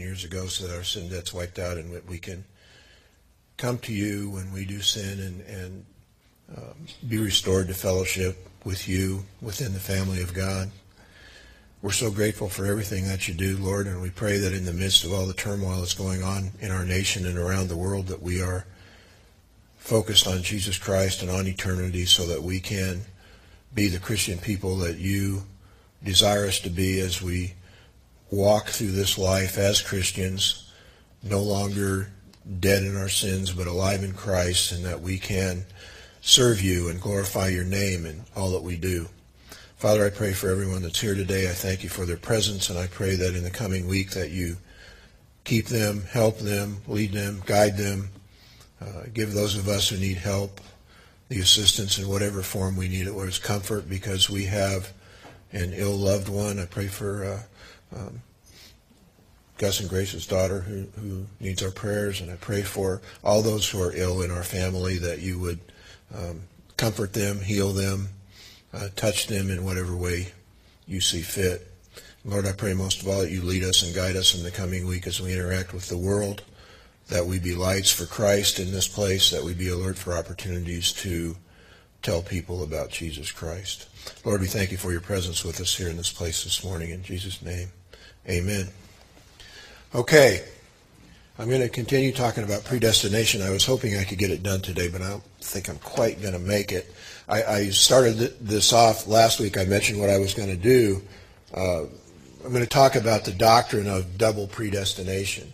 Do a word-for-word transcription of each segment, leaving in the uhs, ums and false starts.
years ago so that our sin debt's wiped out and we can come to you when we do sin and, and um, be restored to fellowship with you within the family of God. We're so grateful for everything that you do, Lord, and we pray that in the midst of all the turmoil that's going on in our nation and around the world that we are focused on Jesus Christ and on eternity so that we can be the Christian people that you desire us to be as we walk through this life as Christians, no longer dead in our sins but alive in Christ, and that we can serve you and glorify your name in all that we do. Father, I pray for everyone that's here today. I thank you for their presence, and I pray that in the coming week that you keep them, help them, lead them, guide them, uh, give those of us who need help the assistance in whatever form we need it, whether it's comfort because we have an ill loved one. I pray for uh, um, Gus and Grace's daughter who, who needs our prayers, and I pray for all those who are ill in our family that you would um, comfort them, heal them, uh, touch them in whatever way you see fit. Lord, I pray most of all that you lead us and guide us in the coming week as we interact with the world, that we be lights for Christ in this place, that we be alert for opportunities to tell people about Jesus Christ. Lord, we thank you for your presence with us here in this place this morning. In Jesus' name, amen. Okay, I'm going to continue talking about predestination. I was hoping I could get it done today, but I don't think I'm quite going to make it. I, I started this off last week. I mentioned what I was going to do. Uh, I'm going to talk about the doctrine of double predestination,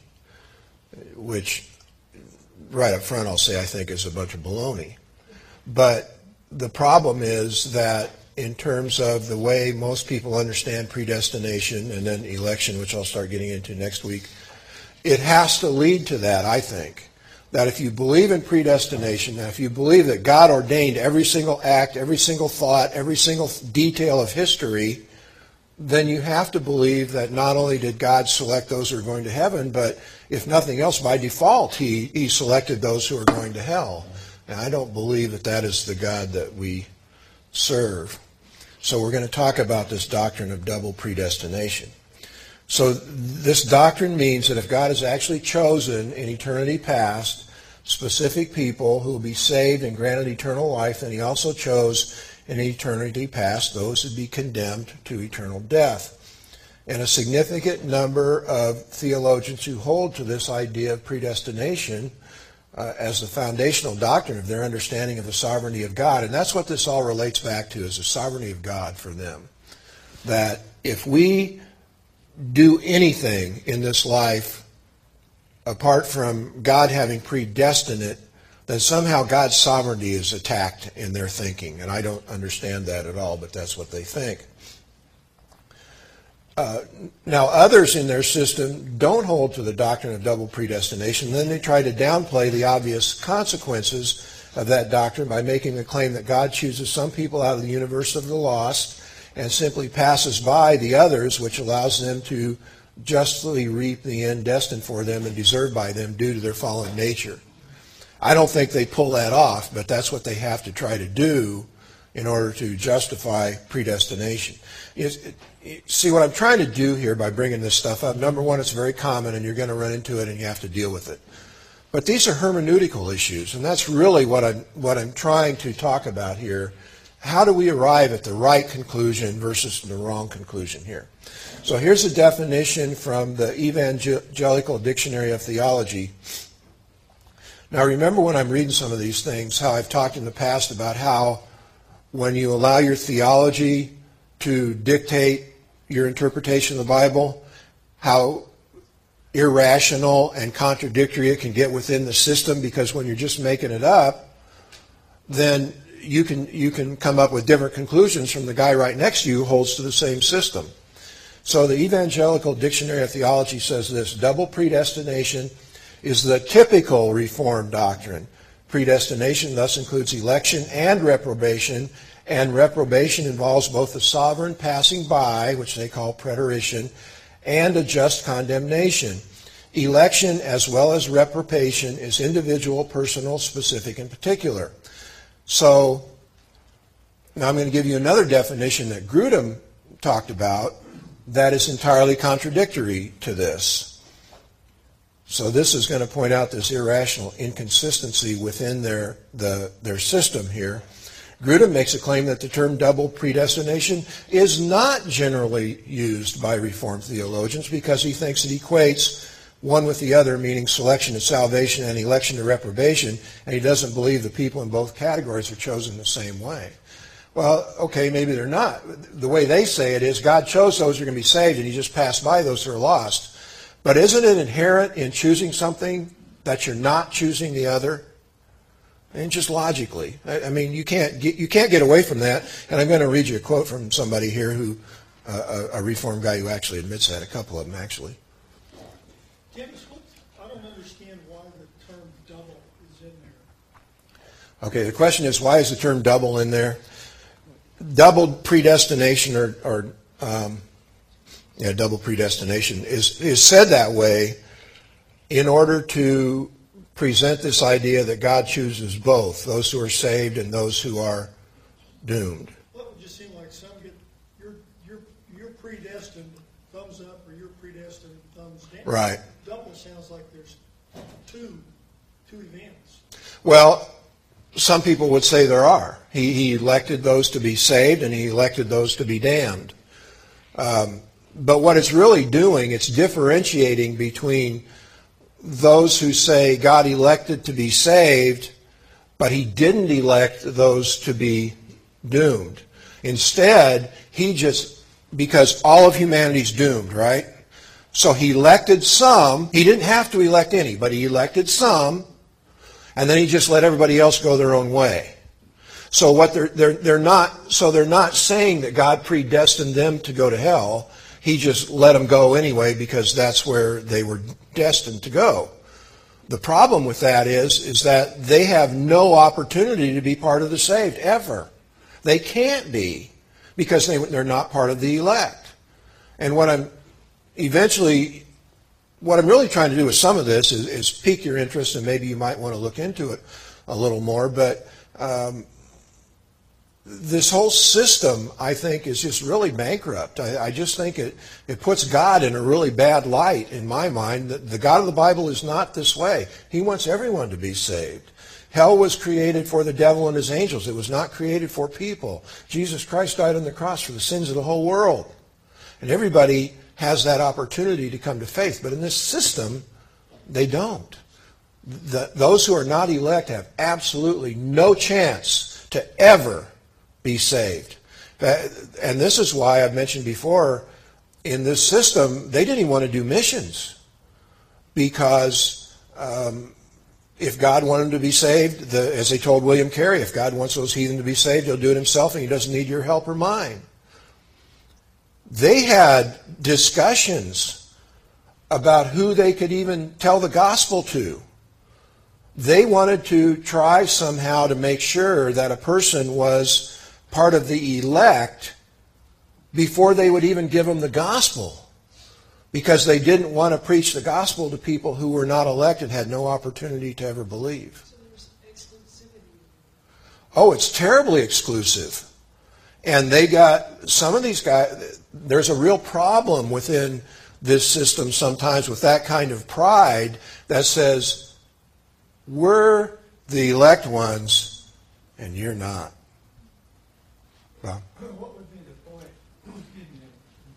which right up front I'll say I think is a bunch of baloney. But the problem is that in terms of the way most people understand predestination and then election, which I'll start getting into next week, it has to lead to that, I think. That if you believe in predestination, that if you believe that God ordained every single act, every single thought, every single detail of history, then you have to believe that not only did God select those who are going to heaven, but if nothing else, by default, he, he selected those who are going to hell. And I don't believe that that is the God that we serve. So we're going to talk about this doctrine of double predestination. So this doctrine means that if God has actually chosen in eternity past specific people who will be saved and granted eternal life, then he also chose in eternity past those who would be condemned to eternal death. And a significant number of theologians who hold to this idea of predestination uh, as the foundational doctrine of their understanding of the sovereignty of God. And that's what this all relates back to, is the sovereignty of God for them. That if we do anything in this life apart from God having predestined it, then somehow God's sovereignty is attacked in their thinking. And I don't understand that at all, but that's what they think. Uh, now, others in their system don't hold to the doctrine of double predestination. Then they try to downplay the obvious consequences of that doctrine by making the claim that God chooses some people out of the universe of the lost and simply passes by the others, which allows them to justly reap the end destined for them and deserved by them due to their fallen nature. I don't think they pull that off, but that's what they have to try to do in order to justify predestination. See, what I'm trying to do here by bringing this stuff up, number one, it's very common and you're going to run into it and you have to deal with it. But these are hermeneutical issues, and that's really what I'm, what I'm trying to talk about here. How do we arrive at the right conclusion versus the wrong conclusion here? So here's a definition from the Evangelical Dictionary of Theology. Now remember, when I'm reading some of these things, how I've talked in the past about how when you allow your theology to dictate your interpretation of the Bible, how irrational and contradictory it can get within the system, because when you're just making it up, then you can you can come up with different conclusions from the guy right next to you who holds to the same system. So the Evangelical Dictionary of Theology says this: double predestination is the typical Reformed doctrine. Predestination thus includes election and reprobation, and reprobation involves both the sovereign passing by, which they call preterition, and a just condemnation. Election, as well as reprobation, is individual, personal, specific, and particular. So, now I'm going to give you another definition that Grudem talked about that is entirely contradictory to this. So this is going to point out this irrational inconsistency within their the their system here. Grudem makes a claim that the term double predestination is not generally used by Reformed theologians because he thinks it equates one with the other, meaning selection to salvation and election to reprobation, and he doesn't believe the people in both categories are chosen the same way. Well, okay, maybe they're not. The way they say it is God chose those who are going to be saved, and he just passed by those who are lost. But isn't it inherent in choosing something that you're not choosing the other? And just logically, I, I mean, you can't get, you can't get away from that. And I'm going to read you a quote from somebody here who, uh, a, a Reformed guy who actually admits that. A couple of them actually. Dennis, I don't understand why the term double is in there. Okay, the question is, why is the term double in there? Double predestination, or, or um, yeah, double predestination is is said that way in order to present this idea that God chooses both, those who are saved and those who are doomed. Well, it would just seem like some get, you're, you're, you're predestined, thumbs up, or you're predestined, thumbs down. Right. Double sounds like there's two, two events. Well, some people would say there are. He, he elected those to be saved and he elected those to be damned. Um, but what it's really doing, it's differentiating between those who say God elected to be saved, but he didn't elect those to be doomed. Instead, he just, because all of humanity's doomed, right? So he elected some. He didn't have to elect any, but he elected some, and then he just let everybody else go their own way. So what they're they're they're not so they're not saying that God predestined them to go to hell. He just let them go anyway because that's where they were destined to go. The problem with that is, is that they have no opportunity to be part of the saved ever. They can't be because they, they're not part of the elect. And what I'm eventually, what I'm really trying to do with some of this is, is pique your interest, and maybe you might want to look into it a little more. But um, this whole system, I think, is just really bankrupt. I, I just think it, it puts God in a really bad light in my mind. The, the God of the Bible is not this way. He wants everyone to be saved. Hell was created for the devil and his angels. It was not created for people. Jesus Christ died on the cross for the sins of the whole world. And everybody has that opportunity to come to faith. But in this system, they don't. The, those who are not elect have absolutely no chance to ever be saved. And this is why I've mentioned before, in this system, they didn't even want to do missions. Because um, if God wanted them to be saved, the, as they told William Carey, if God wants those heathen to be saved, he'll do it himself, and he doesn't need your help or mine. They had discussions about who they could even tell the gospel to. They wanted to try somehow to make sure that a person was part of the elect before they would even give them the gospel, because they didn't want to preach the gospel to people who were not elected, had no opportunity to ever believe. So there's exclusivity. Oh, it's terribly exclusive. And they got, some of these guys, there's a real problem within this system sometimes with that kind of pride that says, we're the elect ones and you're not. Well, what would be the point, excuse me,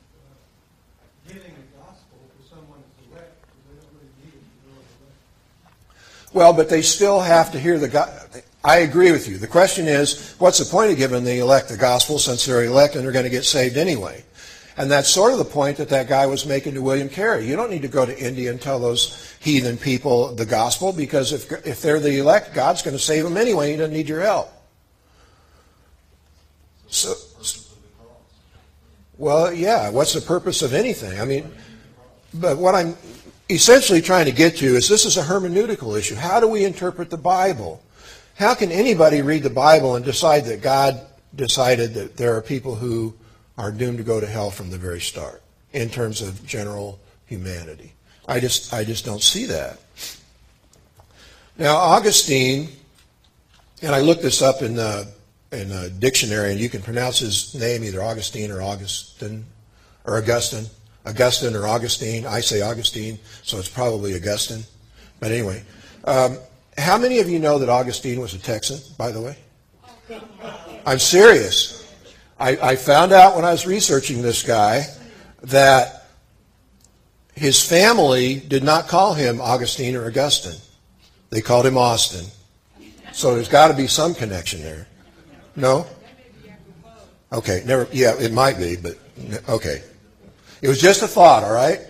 uh, giving the gospel to someone who's elect, because they don't really need it to know elect? well, but they still have to hear the gospel. I agree with you. The question is, what's the point of giving the elect the gospel since they're elect and they're going to get saved anyway? And that's sort of the point that that guy was making to William Carey. You don't need to go to India and tell those heathen people the gospel, because if if they're the elect, God's going to save them anyway. He doesn't need your help. So, well, yeah, what's the purpose of anything? I mean, but what I'm essentially trying to get to is this is a hermeneutical issue. How do we interpret the Bible? How can anybody read the Bible and decide that God decided that there are people who are doomed to go to hell from the very start in terms of general humanity? I just, I just don't see that. Now, Augustine, and I looked this up in the in a dictionary, and you can pronounce his name either Augustine or Augustine or Augustine. Augustine or Augustine. I say Augustine, so it's probably Augustine. But anyway, um, how many of you know that Augustine was a Texan, by the way? I'm serious. I, I found out when I was researching this guy that his family did not call him Augustine or Augustine. They called him Austin. So there's got to be some connection there. No? Okay, never. Yeah, it might be, but okay. It was just a thought, all right?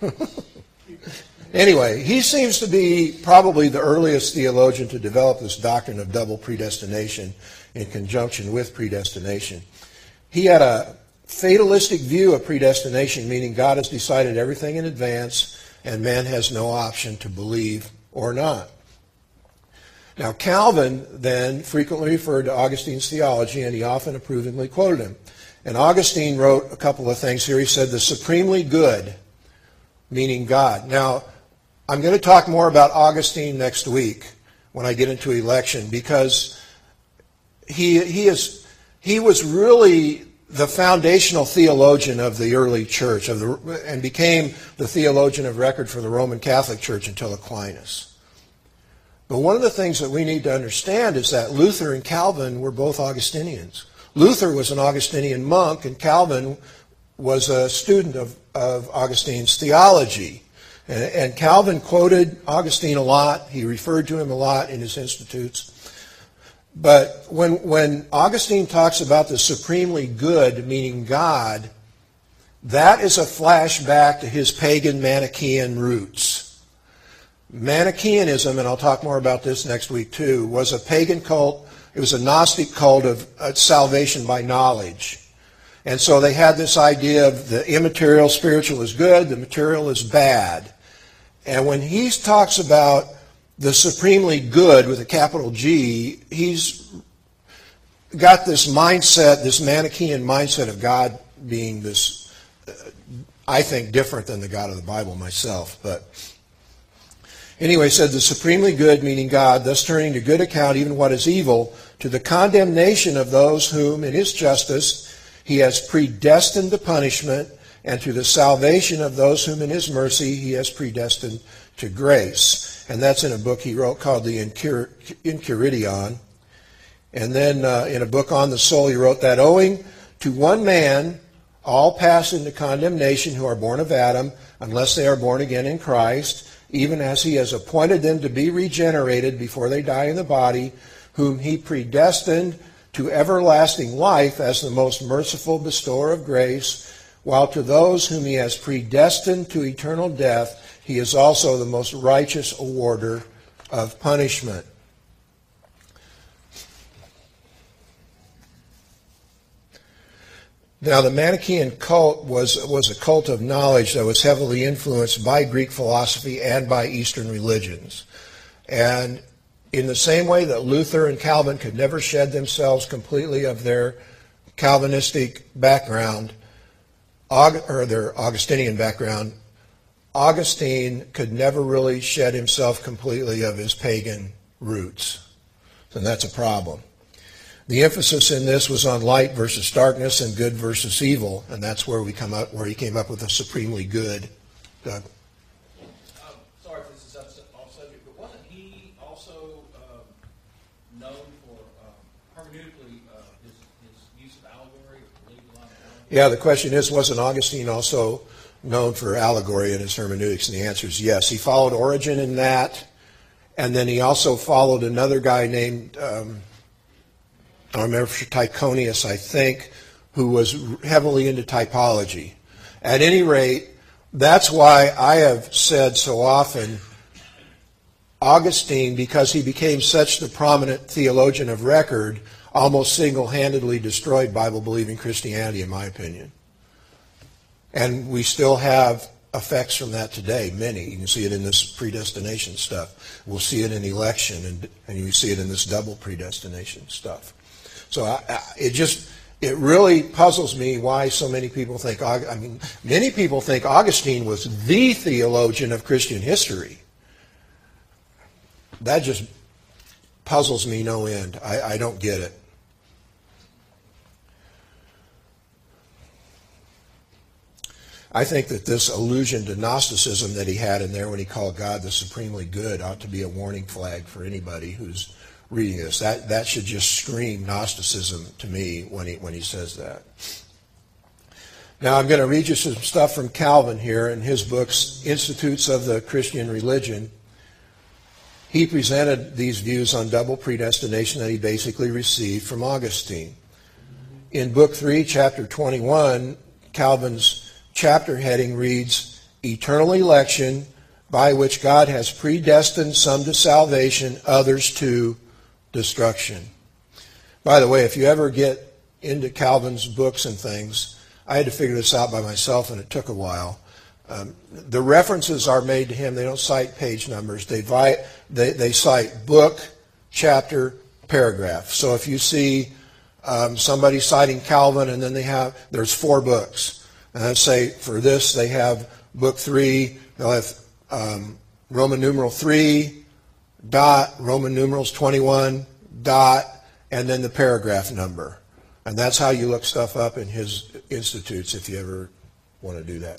Anyway, he seems to be probably the earliest theologian to develop this doctrine of double predestination in conjunction with predestination. He had a fatalistic view of predestination, meaning God has decided everything in advance and man has no option to believe or not. Now, Calvin then frequently referred to Augustine's theology, and he often approvingly quoted him. And Augustine wrote a couple of things here. He said, the supremely good, meaning God. Now, I'm going to talk more about Augustine next week when I get into election, because he he is he was really the foundational theologian of the early church, of the and became the theologian of record for the Roman Catholic Church until Aquinas. But one of the things that we need to understand is that Luther and Calvin were both Augustinians. Luther was an Augustinian monk, and Calvin was a student of, of Augustine's theology. And, and Calvin quoted Augustine a lot. He referred to him a lot in his Institutes. But when, when Augustine talks about the supremely good, meaning God, that is a flashback to his pagan Manichaean roots. Manichaeanism, and I'll talk more about this next week too, was a pagan cult. It was a Gnostic cult of uh, salvation by knowledge. And so they had this idea of the immaterial spiritual is good, the material is bad. And when he talks about the supremely good with a capital G, he's got this mindset, this Manichaean mindset of God being this, uh, I think, different than the God of the Bible myself. But anyway, he said the supremely good, meaning God, thus turning to good account even what is evil, to the condemnation of those whom in his justice he has predestined to punishment, and to the salvation of those whom in his mercy he has predestined to grace. And that's in a book he wrote called the Enchiridion. And then uh, in a book on the soul he wrote that owing to one man all pass into condemnation who are born of Adam, unless they are born again in Christ, even as he has appointed them to be regenerated before they die in the body, whom he predestined to everlasting life as the most merciful bestower of grace, while to those whom he has predestined to eternal death, he is also the most righteous awarder of punishment. Now, the Manichaean cult was, was a cult of knowledge that was heavily influenced by Greek philosophy and by Eastern religions. And in the same way that Luther and Calvin could never shed themselves completely of their Calvinistic background, or their Augustinian background, Augustine could never really shed himself completely of his pagan roots. And that's a problem. The emphasis in this was on light versus darkness and good versus evil, and that's where we come up, where he came up with the supremely good. Doug? Um, sorry if this is off subject, but wasn't he also um, known for um, hermeneutically uh, his, his use of allegory, or believed a lot of allegory? Yeah, the question is, wasn't Augustine also known for allegory in his hermeneutics? And the answer is yes. He followed Origen in that, and then he also followed another guy named, um, I don't remember, Tychonius, I think, who was heavily into typology. At any rate, that's why I have said so often, Augustine, because he became such the prominent theologian of record, almost single-handedly destroyed Bible-believing Christianity, in my opinion. And we still have effects from that today, many. You can see it in this predestination stuff. We'll see it in election, and, and you see it in this double predestination stuff. So I, I, it just, it really puzzles me why so many people think, I mean, many people think Augustine was the theologian of Christian history. That just puzzles me no end. I, I don't get it. I think that this allusion to Gnosticism that he had in there when he called God the supremely good ought to be a warning flag for anybody who's reading this. That that should just scream Gnosticism to me when he when he says that. Now I'm going to read you some stuff from Calvin here in his books, Institutes of the Christian Religion. He presented these views on double predestination that he basically received from Augustine. In Book three, Chapter twenty-one, Calvin's chapter heading reads, Eternal election, by which God has predestined some to salvation, others to destruction. By the way, if you ever get into Calvin's books and things, I had to figure this out by myself, and it took a while. Um, the references are made to him. They don't cite page numbers. They, vi- they, they cite book, chapter, paragraph. So if you see um, somebody citing Calvin, and then they have, there's four books. And let's say for this they have book three, they'll have um, Roman numeral three, dot, Roman numerals twenty-one, dot, and then the paragraph number. And that's how you look stuff up in his institutes if you ever want to do that.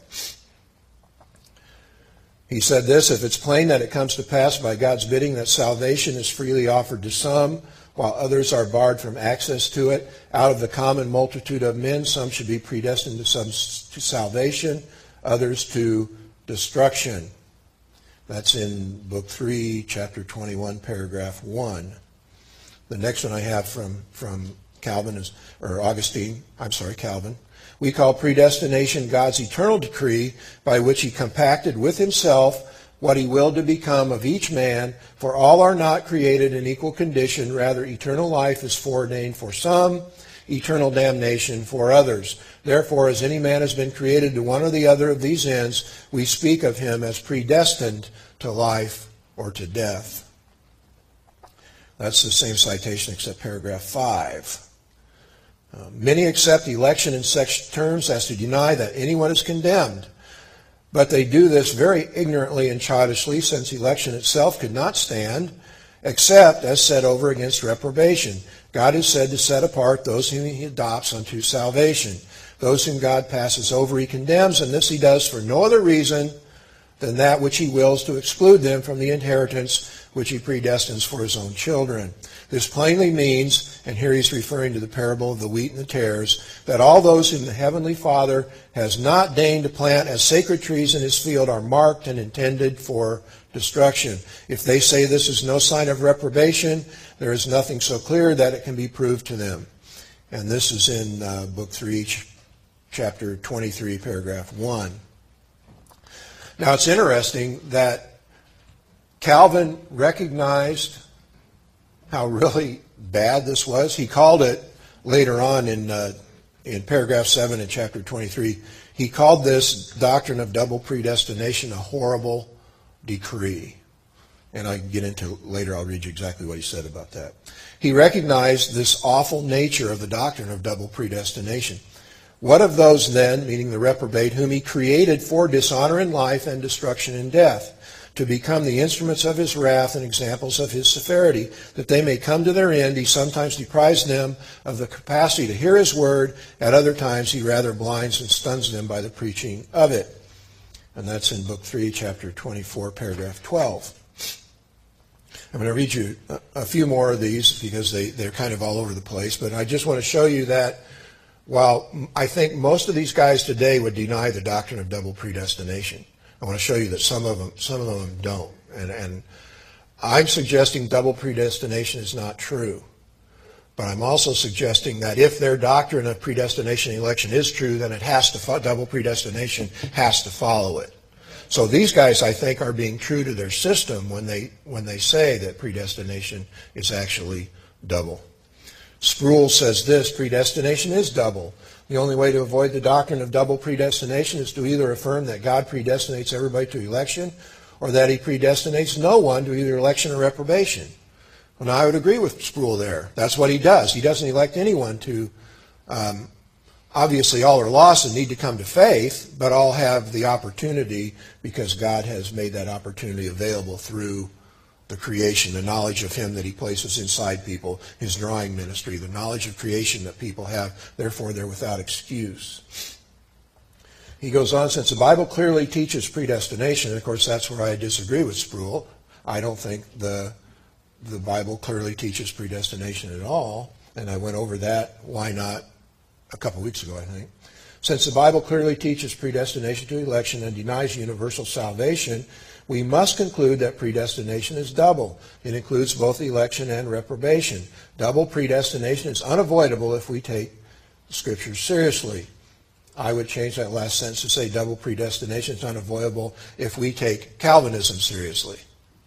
He said this, if it's plain that it comes to pass by God's bidding that salvation is freely offered to some, while others are barred from access to it, out of the common multitude of men, some should be predestined to some to salvation, others to destruction. That's in Book three, Chapter twenty-one, Paragraph one. The next one I have from, from Calvin is, or Augustine, I'm sorry, Calvin. We call predestination God's eternal decree by which he compacted with himself what he willed to become of each man, for all are not created in equal condition. Rather, eternal life is foreordained for some, eternal damnation for others. Therefore, as any man has been created to one or the other of these ends, we speak of him as predestined to life or to death. That's the same citation except paragraph five. Uh, many accept election in such terms as to deny that anyone is condemned. But they do this very ignorantly and childishly, since election itself could not stand, except as set over against reprobation. God is said to set apart those whom he adopts unto salvation. Those whom God passes over he condemns, and this he does for no other reason than that which he wills to exclude them from the inheritance which he predestines for his own children. This plainly means, and here he's referring to the parable of the wheat and the tares, that all those whom the Heavenly Father has not deigned to plant as sacred trees in his field are marked and intended for destruction. If they say this is no sign of reprobation, there is nothing so clear that it can be proved to them. And this is in uh, Book three, Chapter twenty-three, Paragraph one. Now it's interesting that Calvin recognized how really bad this was. He called it later on in uh, in paragraph seven in chapter twenty-three. He called this doctrine of double predestination a horrible decree. And I can get into later, I'll read you exactly what he said about that. He recognized this awful nature of the doctrine of double predestination. What of those then, meaning the reprobate, whom he created for dishonor in life and destruction in death, to become the instruments of his wrath and examples of his severity, that they may come to their end? He sometimes deprives them of the capacity to hear his word. At other times he rather blinds and stuns them by the preaching of it. And that's in Book three, Chapter twenty-four, Paragraph twelve. I'm going to read you a, a few more of these because they, they're kind of all over the place, but I just want to show you that while I think most of these guys today would deny the doctrine of double predestination, I want to show you that some of them, some of them don't. And, and I'm suggesting double predestination is not true. But I'm also suggesting that if their doctrine of predestination and election is true, then it has to fo- double predestination has to follow it. So these guys, I think, are being true to their system when they when they say that predestination is actually double. Sproul says this: predestination is double. The only way to avoid the doctrine of double predestination is to either affirm that God predestinates everybody to election, or that he predestinates no one to either election or reprobation. Well, now I would agree with Sproul there. That's what he does. He doesn't elect anyone to, um, obviously all are lost and need to come to faith, but all have the opportunity because God has made that opportunity available through the creation, the knowledge of him that he places inside people, his drawing ministry, the knowledge of creation that people have. Therefore, they're without excuse. He goes on, since the Bible clearly teaches predestination, and of course that's where I disagree with Sproul. I don't think the the Bible clearly teaches predestination at all, and I went over that, why not, a couple weeks ago, I think. Since the Bible clearly teaches predestination to election and denies universal salvation, we must conclude that predestination is double. It includes both election and reprobation. Double predestination is unavoidable if we take the Scriptures seriously. I would change that last sentence to say double predestination is unavoidable if we take Calvinism seriously.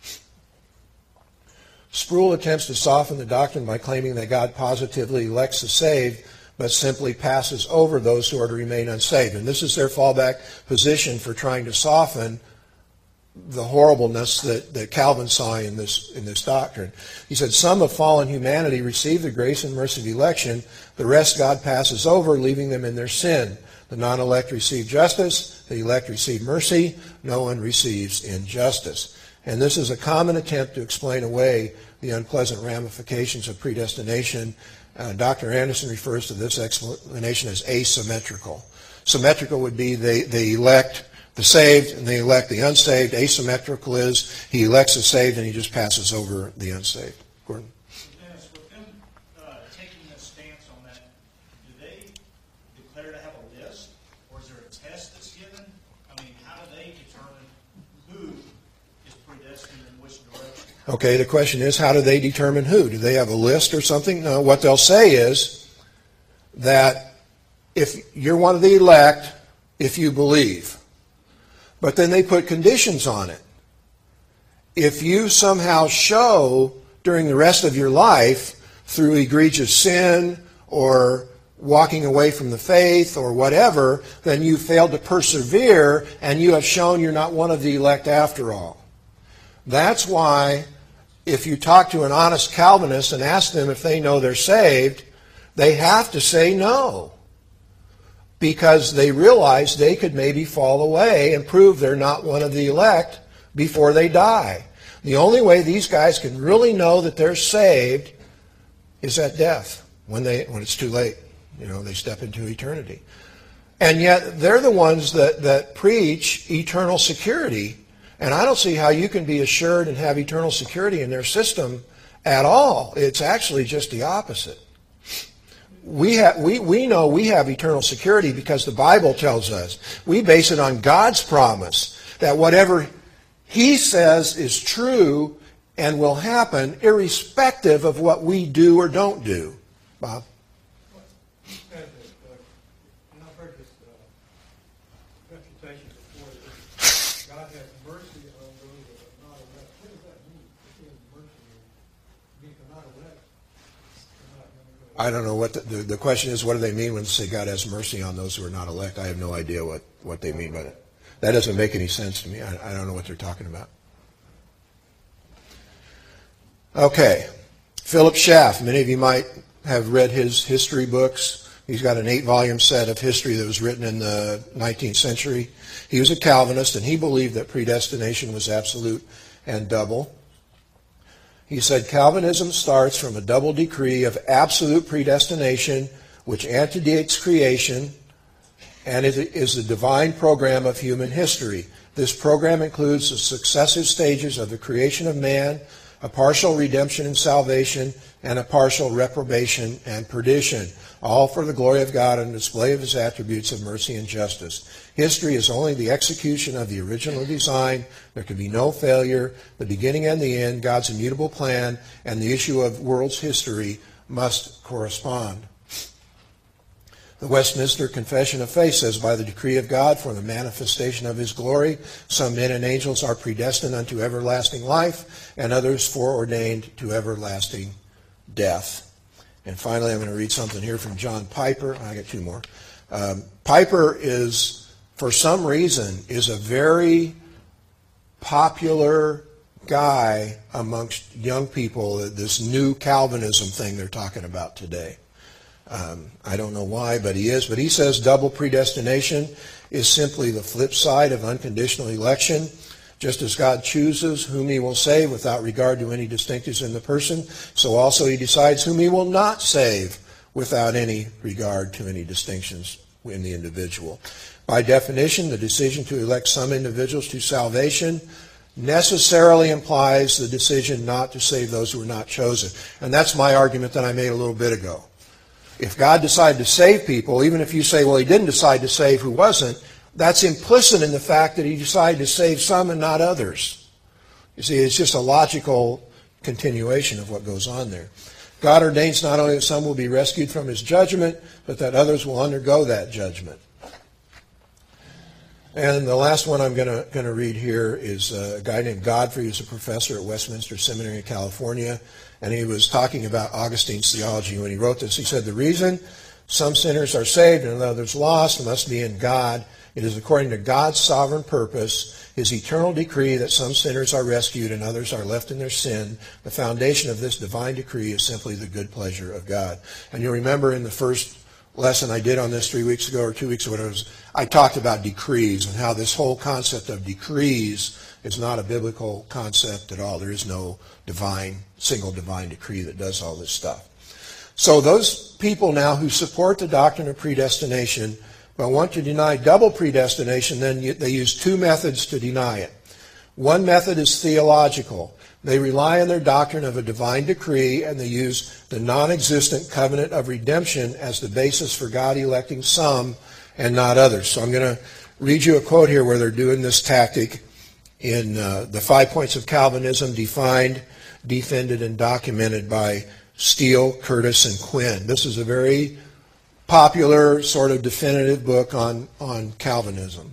Sproul attempts to soften the doctrine by claiming that God positively elects the saved, but simply passes over those who are to remain unsaved. And this is their fallback position for trying to soften the horribleness that, that Calvin saw in this in this doctrine. He said, some of fallen humanity receive the grace and mercy of election. The rest God passes over, leaving them in their sin. The non-elect receive justice. The elect receive mercy. No one receives injustice. And this is a common attempt to explain away the unpleasant ramifications of predestination. Uh, Doctor Anderson refers to this explanation as asymmetrical. Symmetrical would be they, they elect the saved and they elect the unsaved. Asymmetrical is he elects the saved and he just passes over the unsaved. Gordon? Dennis, with them uh, taking a stance on that, do they declare to have a list, or is there a test that's given? I mean, how do they determine who is predestined in which direction? Okay, the question is, how do they determine who? Do they have a list or something? No, what they'll say is that if you're one of the elect, if you believe. But then they put conditions on it. If you somehow show during the rest of your life through egregious sin or walking away from the faith or whatever, then you failed to persevere and you have shown you're not one of the elect after all. That's why if you talk to an honest Calvinist and ask them if they know they're saved, they have to say no. Because they realize they could maybe fall away and prove they're not one of the elect before they die. The only way these guys can really know that they're saved is at death, when they when it's too late. You know, they step into eternity. And yet they're the ones that, that preach eternal security. And I don't see how you can be assured and have eternal security in their system at all. It's actually just the opposite. We, have, we, we know we have eternal security because the Bible tells us. We base it on God's promise that whatever He says is true and will happen irrespective of what we do or don't do. Bob? You said that, uh, and I've heard this uh, refutation before, that God has mercy on those that are not elect. What does that mean? If He has mercy on them? I mean, if they're not elect, they're not going to go. I don't know what the, the, the question is. What do they mean when they say God has mercy on those who are not elect? I have no idea what, what they mean by that. That doesn't make any sense to me. I, I don't know what they're talking about. Okay. Philip Schaff. Many of you might have read his history books. He's got an eight-volume set of history that was written in the nineteenth century. He was a Calvinist, and he believed that predestination was absolute and double. He said, Calvinism starts from a double decree of absolute predestination, which antedates creation, and it is the divine program of human history. This program includes the successive stages of the creation of man, a partial redemption and salvation, and a partial reprobation and perdition, all for the glory of God and display of His attributes of mercy and justice. History is only the execution of the original design. There can be no failure. The beginning and the end, God's immutable plan, and the issue of world's history must correspond. The Westminster Confession of Faith says, by the decree of God for the manifestation of His glory, some men and angels are predestined unto everlasting life, and others foreordained to everlasting death. And finally, I'm going to read something here from John Piper. I got two more. Um, Piper is, for some reason, is a very popular guy amongst young people, this new Calvinism thing they're talking about today. Um, I don't know why, but he is. But he says double predestination is simply the flip side of unconditional election. Just as God chooses whom He will save without regard to any distinctives in the person, so also He decides whom He will not save without any regard to any distinctions in the individual. By definition, the decision to elect some individuals to salvation necessarily implies the decision not to save those who were not chosen. And that's my argument that I made a little bit ago. If God decided to save people, even if you say, well, he didn't decide to save who wasn't, that's implicit in the fact that he decided to save some and not others. You see, it's just a logical continuation of what goes on there. God ordains not only that some will be rescued from his judgment, but that others will undergo that judgment. And the last one I'm going to going to read here is a guy named Godfrey, who's a professor at Westminster Seminary in California, and he was talking about Augustine's theology when he wrote this. He said, the reason some sinners are saved and others lost must be in God. It is according to God's sovereign purpose, his eternal decree that some sinners are rescued and others are left in their sin. The foundation of this divine decree is simply the good pleasure of God. And you'll remember in the first lesson I did on this three weeks ago or two weeks ago, it was, I talked about decrees and how this whole concept of decrees is not a biblical concept at all. There is no divine, single divine decree that does all this stuff. So those people now who support the doctrine of predestination but want to deny double predestination, then they use two methods to deny it. One method is theological. They rely on their doctrine of a divine decree, and they use the non-existent covenant of redemption as the basis for God electing some and not others. So I'm going to read you a quote here where they're doing this tactic in uh, The Five Points of Calvinism, defined, defended, and documented by Steele, Curtis, and Quinn. This is a very popular, sort of definitive book on, on Calvinism.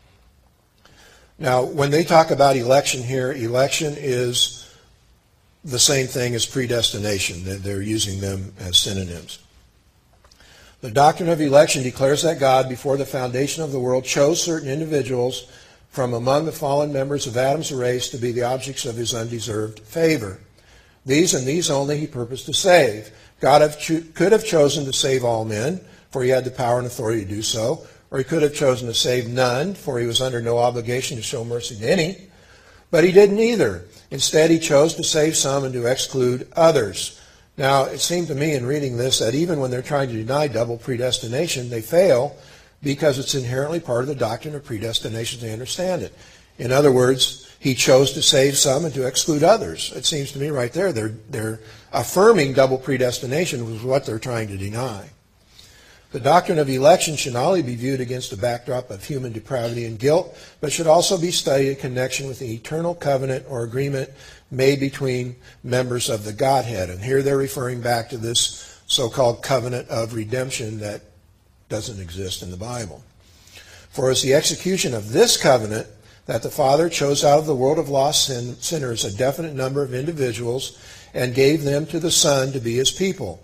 Now, when they talk about election here, election is the same thing as predestination. They're using them as synonyms. The doctrine of election declares that God, before the foundation of the world, chose certain individuals from among the fallen members of Adam's race to be the objects of his undeserved favor. These and these only he purposed to save. God have cho- could have chosen to save all men, for he had the power and authority to do so, or he could have chosen to save none, for he was under no obligation to show mercy to any. But he didn't either. Instead, he chose to save some and to exclude others. Now, it seemed to me in reading this that even when they're trying to deny double predestination, they fail because it's inherently part of the doctrine of predestination as they understand it. In other words, he chose to save some and to exclude others. It seems to me right there they're, they're affirming double predestination was what they're trying to deny. The doctrine of election should not only be viewed against a backdrop of human depravity and guilt, but should also be studied in connection with the eternal covenant or agreement made between members of the Godhead. And here they're referring back to this so-called covenant of redemption that doesn't exist in the Bible. For as the execution of this covenant, that the Father chose out of the world of lost sin, sinners a definite number of individuals and gave them to the Son to be his people.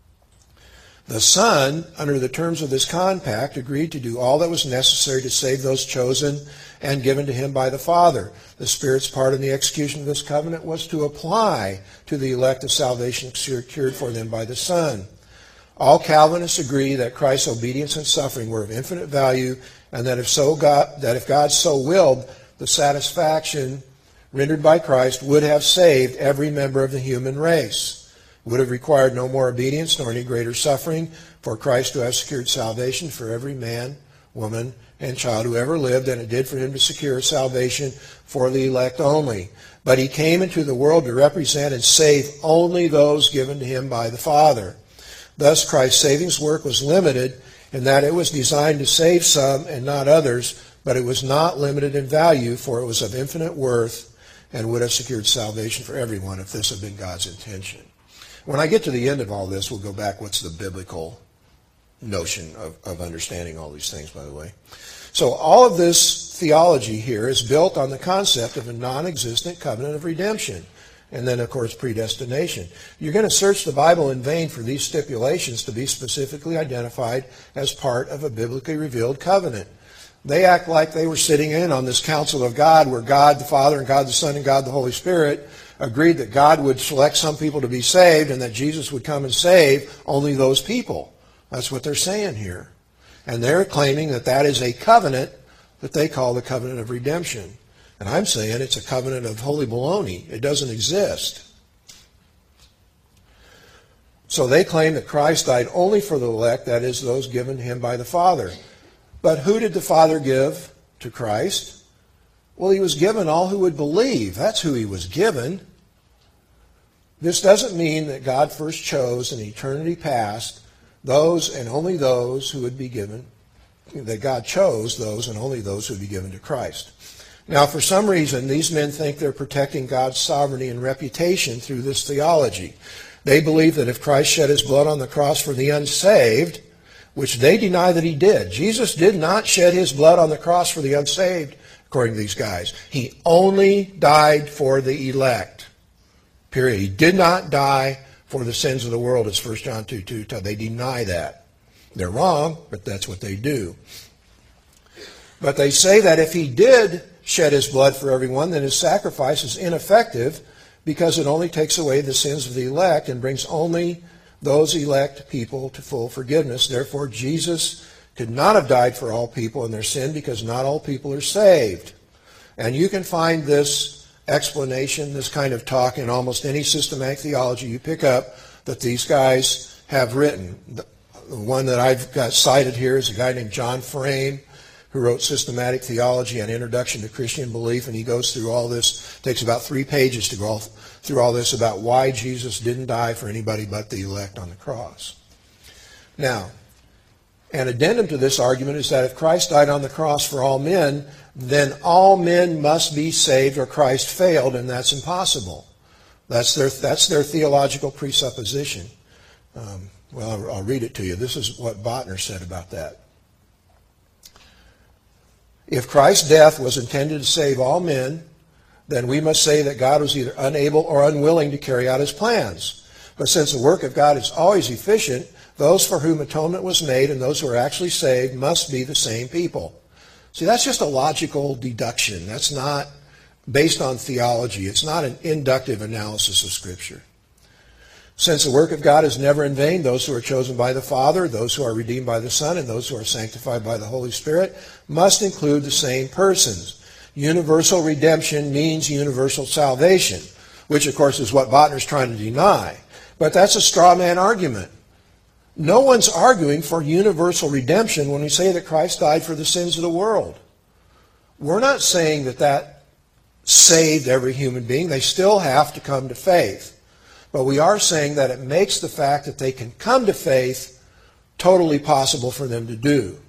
The Son, under the terms of this compact, agreed to do all that was necessary to save those chosen and given to him by the Father. The Spirit's part in the execution of this covenant was to apply to the elect the salvation secured for them by the Son. All Calvinists agree that Christ's obedience and suffering were of infinite value, and that if so God, that if God so willed, the satisfaction rendered by Christ would have saved every member of the human race. Would have required no more obedience nor any greater suffering for Christ to have secured salvation for every man, woman, and child who ever lived than it did for him to secure salvation for the elect only. But he came into the world to represent and save only those given to him by the Father. Thus, Christ's savings work was limited in that it was designed to save some and not others, but it was not limited in value, for it was of infinite worth and would have secured salvation for everyone if this had been God's intention. When I get to the end of all this, we'll go back, what's the biblical notion of, of understanding all these things, by the way. So all of this theology here is built on the concept of a non-existent covenant of redemption. And then, of course, predestination. You're going to search the Bible in vain for these stipulations to be specifically identified as part of a biblically revealed covenant. They act like they were sitting in on this council of God where God the Father and God the Son and God the Holy Spirit agreed that God would select some people to be saved and that Jesus would come and save only those people. That's what they're saying here. And they're claiming that that is a covenant that they call the covenant of redemption. And I'm saying it's a covenant of holy baloney. It doesn't exist. So they claim that Christ died only for the elect, that is, those given him by the Father. But who did the Father give to Christ? Well, he was given all who would believe. That's who he was given. This doesn't mean that God first chose in eternity past those and only those who would be given, that God chose those and only those who would be given to Christ. Now, for some reason, these men think they're protecting God's sovereignty and reputation through this theology. They believe that if Christ shed his blood on the cross for the unsaved, which they deny that he did. Jesus did not shed his blood on the cross for the unsaved, according to these guys. He only died for the elect. Period. He did not die for the sins of the world, as First John two two tells. They deny that. They're wrong, but that's what they do. But they say that if he did shed his blood for everyone, then his sacrifice is ineffective because it only takes away the sins of the elect and brings only those elect people to full forgiveness. Therefore, Jesus could not have died for all people in their sin because not all people are saved. And you can find this explanation, this kind of talk in almost any systematic theology you pick up that these guys have written. The one that I've got cited here is a guy named John Frame, who wrote Systematic Theology and Introduction to Christian Belief, and he goes through all this. It takes about three pages to go through all this about why Jesus didn't die for anybody but the elect on the cross. Now, an addendum to this argument is that if Christ died on the cross for all men, then all men must be saved or Christ failed, and that's impossible. That's their, that's their theological presupposition. Um, well, I'll, I'll read it to you. This is what Botner said about that. If Christ's death was intended to save all men, then we must say that God was either unable or unwilling to carry out his plans. But since the work of God is always efficient, those for whom atonement was made and those who are actually saved must be the same people. See, that's just a logical deduction. That's not based on theology. It's not an inductive analysis of Scripture. Since the work of God is never in vain, those who are chosen by the Father, those who are redeemed by the Son, and those who are sanctified by the Holy Spirit must include the same persons. Universal redemption means universal salvation, which of course is what Botner's trying to deny. But that's a straw man argument. No one's arguing for universal redemption when we say that Christ died for the sins of the world. We're not saying that that saved every human being. They still have to come to faith. But we are saying that it makes the fact that they can come to faith totally possible for them to do.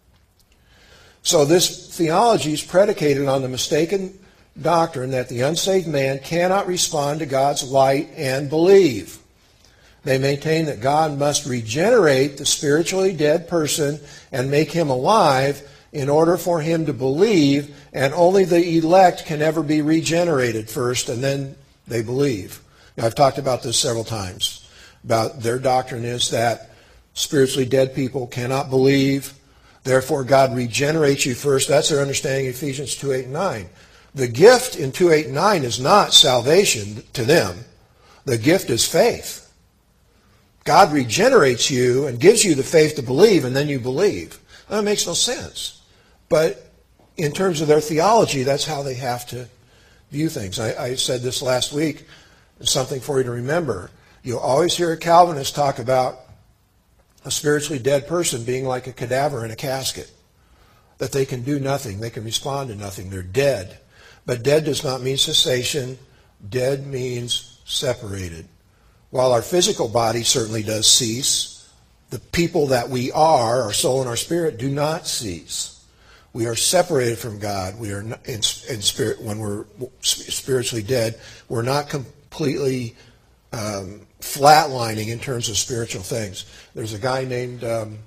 So this theology is predicated on the mistaken doctrine that the unsaved man cannot respond to God's light and believe. They maintain that God must regenerate the spiritually dead person and make him alive in order for him to believe, and only the elect can ever be regenerated first, and then they believe. I've talked about this several times, about their doctrine is that spiritually dead people cannot believe, therefore God regenerates you first. That's their understanding of Ephesians two, eight, and nine. The gift in two, eight, and nine is not salvation to them. The gift is faith. God regenerates you and gives you the faith to believe, and then you believe. That makes no sense. But in terms of their theology, that's how they have to view things. I, I said this last week. Something for you to remember. You'll always hear a Calvinist talk about a spiritually dead person being like a cadaver in a casket. That they can do nothing. They can respond to nothing. They're dead. But dead does not mean cessation. Dead means separated. While our physical body certainly does cease, the people that we are, our soul and our spirit, do not cease. We are separated from God. We are in, in spirit when we're spiritually dead. We're not completely completely um, flatlining in terms of spiritual things. There's a guy named um,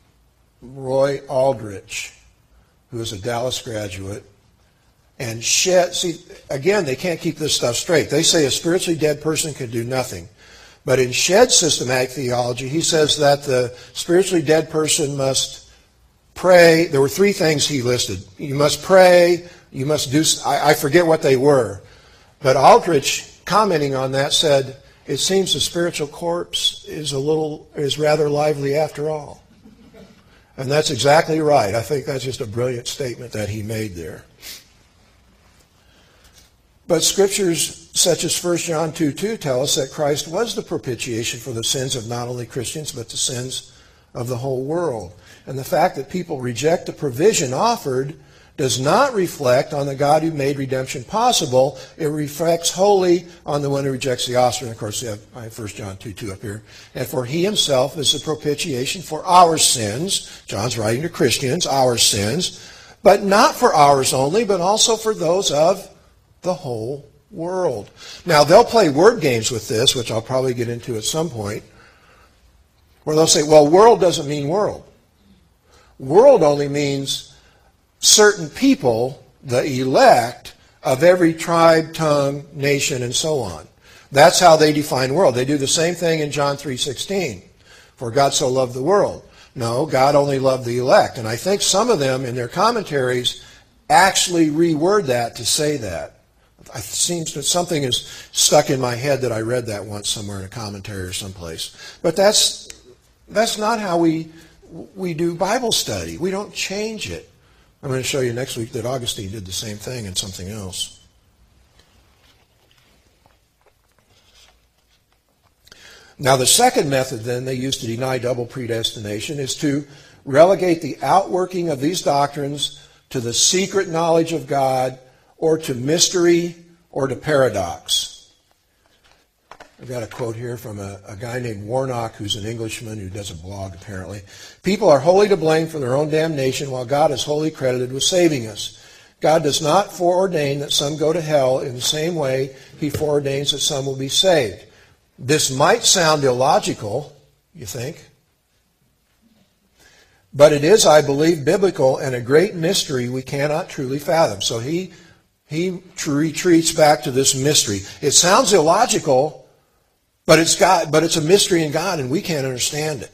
Roy Aldrich, who is a Dallas graduate, and shed, see, again, they can't keep this stuff straight. They say a spiritually dead person can do nothing. But in Shedd's systematic theology, he says that the spiritually dead person must pray. There were three things he listed. You must pray, you must do, I, I forget what they were. But Aldrich, commenting on that, said, it seems the spiritual corpse is a little, is rather lively after all. And that's exactly right. I think that's just a brilliant statement that he made there. But Scripture's such as First John two two tell us that Christ was the propitiation for the sins of not only Christians, but the sins of the whole world. And the fact that people reject the provision offered does not reflect on the God who made redemption possible. It reflects wholly on the one who rejects the offer. And of course, we have First John two two up here. And for he himself is the propitiation for our sins. John's writing to Christians, our sins. But not for ours only, but also for those of the whole world. Now, they'll play word games with this, which I'll probably get into at some point, where they'll say, well, world doesn't mean world. World only means certain people, the elect, of every tribe, tongue, nation, and so on. That's how they define world. They do the same thing in John three sixteen. For God so loved the world. No, God only loved the elect. And I think some of them in their commentaries actually reword that to say that. It seems that something is stuck in my head that I read that once somewhere in a commentary or someplace. But that's that's not how we we do Bible study. We don't change it. I'm going to show you next week that Augustine did the same thing and something else. Now, the second method then they use to deny double predestination is to relegate the outworking of these doctrines to the secret knowledge of God or to mystery or to paradox. I've got a quote here from a, a guy named Warnock, who's an Englishman who does a blog apparently. People are wholly to blame for their own damnation, while God is wholly credited with saving us. God does not foreordain that some go to hell in the same way he foreordains that some will be saved. This might sound illogical, you think? But it is, I believe, biblical and a great mystery we cannot truly fathom. So he, he retreats back to this mystery. It sounds illogical, but it's God, but it's a mystery in God, and we can't understand it.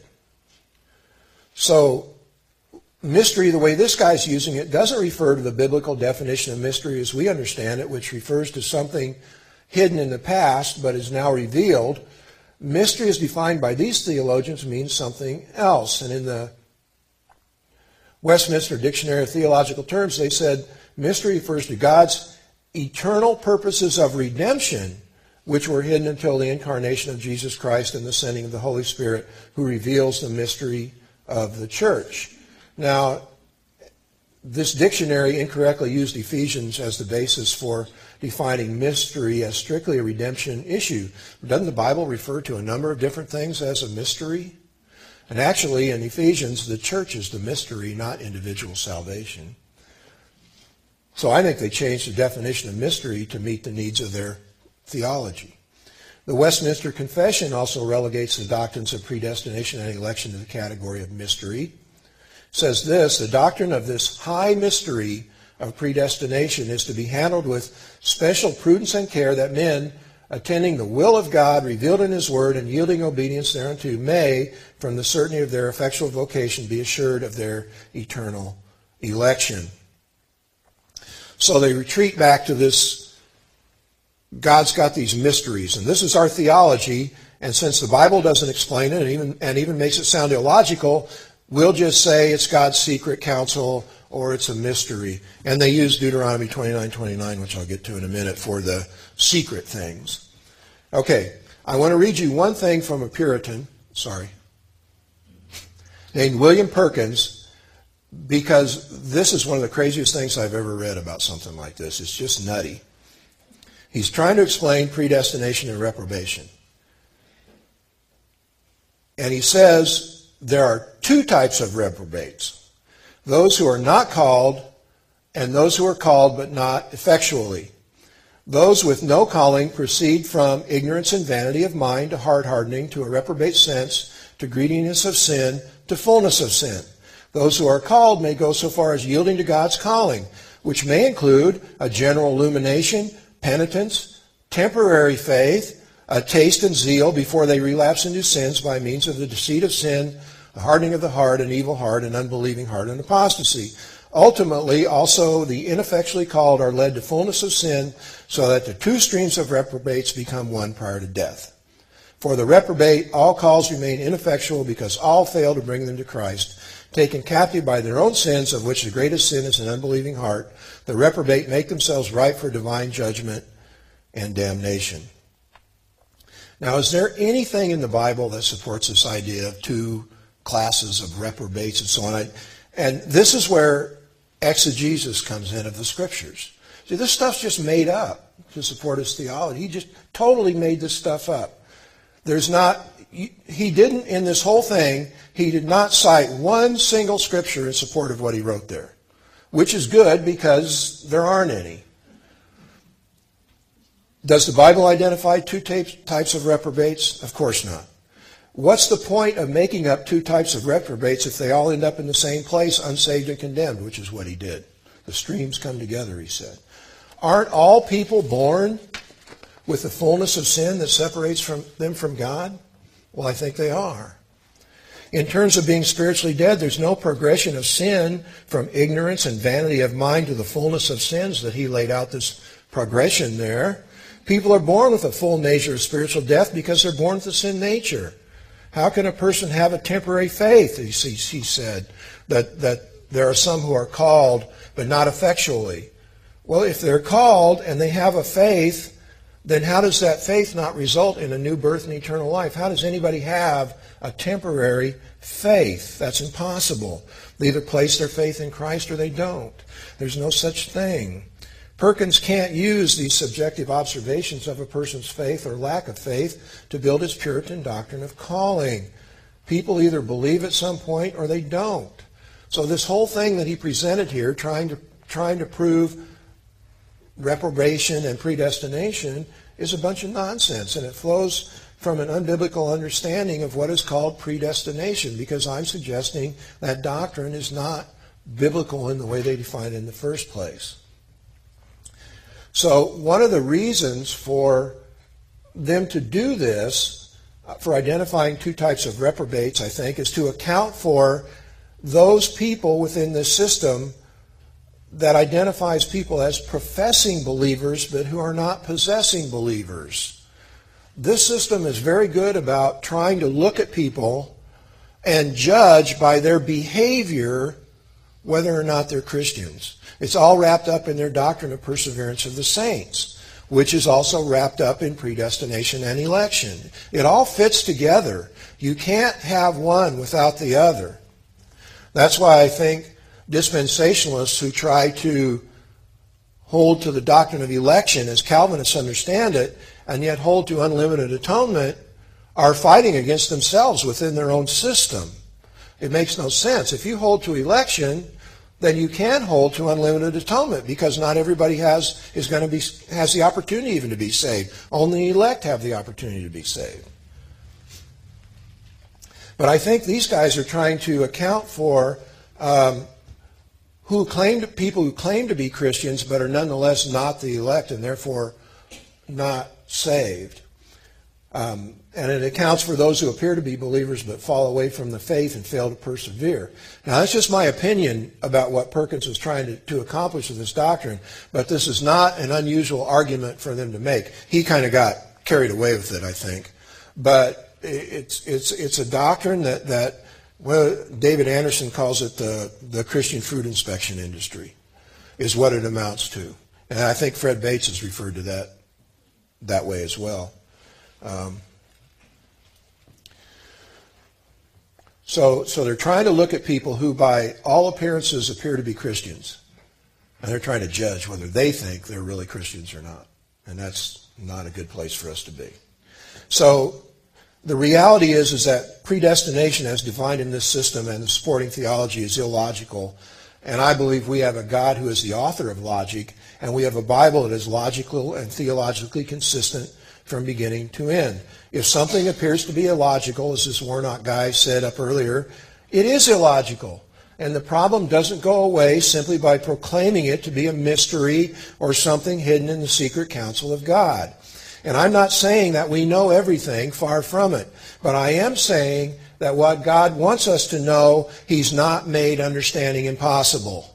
So, mystery, the way this guy's using it, doesn't refer to the biblical definition of mystery as we understand it, which refers to something hidden in the past but is now revealed. Mystery, as defined by these theologians, means something else. And in the Westminster Dictionary of Theological Terms, they said mystery refers to God's eternal purposes of redemption, which were hidden until the incarnation of Jesus Christ and the sending of the Holy Spirit, who reveals the mystery of the church. Now, this dictionary incorrectly used Ephesians as the basis for defining mystery as strictly a redemption issue. Doesn't the Bible refer to a number of different things as a mystery? And actually, in Ephesians, the church is the mystery, not individual salvation. So I think they changed the definition of mystery to meet the needs of their theology. The Westminster Confession also relegates the doctrines of predestination and election to the category of mystery. It says this: the doctrine of this high mystery of predestination is to be handled with special prudence and care, that men, attending the will of God revealed in his word and yielding obedience thereunto, may, from the certainty of their effectual vocation, be assured of their eternal election. So they retreat back to this: God's got these mysteries, and this is our theology, and since the Bible doesn't explain it and even, and even makes it sound illogical, we'll just say it's God's secret counsel or it's a mystery. And they use Deuteronomy twenty-nine twenty-nine, which I'll get to in a minute, for the secret things. Okay, I want to read you one thing from a Puritan, sorry, named William Perkins, because this is one of the craziest things I've ever read about something like this. It's just nutty. He's trying to explain predestination and reprobation. And he says there are two types of reprobates: those who are not called and those who are called but not effectually. Those with no calling proceed from ignorance and vanity of mind to hard hardening, to a reprobate sense, to greediness of sin, to fullness of sin. Those who are called may go so far as yielding to God's calling, which may include a general illumination, penitence, temporary faith, a taste and zeal before they relapse into sins by means of the deceit of sin, the hardening of the heart, an evil heart, an unbelieving heart, and apostasy. Ultimately, also the ineffectually called are led to fullness of sin, so that the two streams of reprobates become one prior to death. For the reprobate, all calls remain ineffectual because all fail to bring them to Christ. Taken captive by their own sins, of which the greatest sin is an unbelieving heart, the reprobate make themselves ripe for divine judgment and damnation. Now, is there anything in the Bible that supports this idea of two classes of reprobates and so on? I, and this is where exegesis comes in of the Scriptures. See, this stuff's just made up to support his theology. He just totally made this stuff up. There's not, he didn't, in this whole thing, he did not cite one single Scripture in support of what he wrote there, which is good because there aren't any. Does the Bible identify two types of reprobates? Of course not. What's the point of making up two types of reprobates if they all end up in the same place, unsaved and condemned, which is what he did? The streams come together, he said. Aren't all people born with the fullness of sin that separates from them from God? Well, I think they are. In terms of being spiritually dead, there's no progression of sin from ignorance and vanity of mind to the fullness of sins that he laid out this progression there. People are born with a full nature of spiritual death because they're born with a sin nature. How can a person have a temporary faith? He, he said that, that there are some who are called, but not effectually. Well, if they're called and they have a faith, then how does that faith not result in a new birth and eternal life? How does anybody have a temporary faith? That's impossible. They either place their faith in Christ or they don't. There's no such thing. Perkins can't use these subjective observations of a person's faith or lack of faith to build his Puritan doctrine of calling. People either believe at some point or they don't. So this whole thing that he presented here, trying to trying to prove reprobation and predestination, is a bunch of nonsense, and it flows from an unbiblical understanding of what is called predestination, because I'm suggesting that doctrine is not biblical in the way they define it in the first place. So one of the reasons for them to do this, for identifying two types of reprobates, I think, is to account for those people within this system that identifies people as professing believers but who are not possessing believers. This system is very good about trying to look at people and judge by their behavior whether or not they're Christians. It's all wrapped up in their doctrine of perseverance of the saints, which is also wrapped up in predestination and election. It all fits together. You can't have one without the other. That's why I think dispensationalists who try to hold to the doctrine of election as Calvinists understand it, and yet hold to unlimited atonement, are fighting against themselves within their own system. It makes no sense. If you hold to election, then you can hold to unlimited atonement, because not everybody has is going to be has the opportunity even to be saved. Only the elect have the opportunity to be saved. But I think these guys are trying to account for um, who claim to, people who claim to be Christians but are nonetheless not the elect and therefore not saved. Um, and it accounts for those who appear to be believers but fall away from the faith and fail to persevere. Now, that's just my opinion about what Perkins was trying to, to accomplish with this doctrine, but this is not an unusual argument for them to make. He kind of got carried away with it, I think. But it's it's it's a doctrine that, that well, David Anderson calls it the, the Christian fruit inspection industry, is what it amounts to. And I think Fred Bates has referred to that that way as well. Um, so, so they're trying to look at people who, by all appearances, appear to be Christians, and they're trying to judge whether they think they're really Christians or not, and that's not a good place for us to be. So, the reality is, is that predestination, as defined in this system and the supporting theology, is illogical, and I believe we have a God who is the author of logic, and we have a Bible that is logical and theologically consistent from beginning to end. If something appears to be illogical, as this Warnock guy said up earlier, it is illogical. And the problem doesn't go away simply by proclaiming it to be a mystery or something hidden in the secret counsel of God. And I'm not saying that we know everything, far from it. But I am saying that what God wants us to know, He's not made understanding impossible.